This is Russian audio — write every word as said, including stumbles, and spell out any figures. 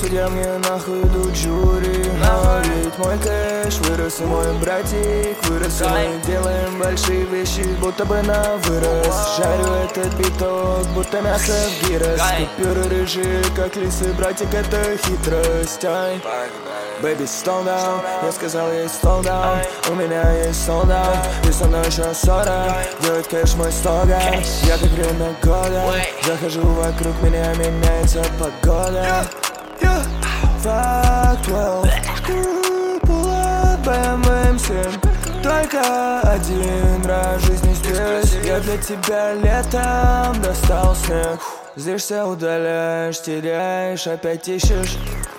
судья, мне нахуй идут жюри. Но ведь мой кэш вырос, и мой братик вырос, и мы делаем большие вещи, будто бы на вырос. Жарю этот биток, будто мясо в гирос. Купюры рыжие, как лисы, братик, это хитрость. Ай. Baby, slow down, я сказал ей slow down. У меня есть sold out, и со мной еще сорок. Делать кэш мой слоган. Я как время года, захожу вокруг меня, меняется погода. Fuck twelve, pull up бэ эм вэ эм семь. Только один раз в жизни здесь. Я для тебя летом достал снег. Злишься, удаляешь, теряешь, опять ищешь.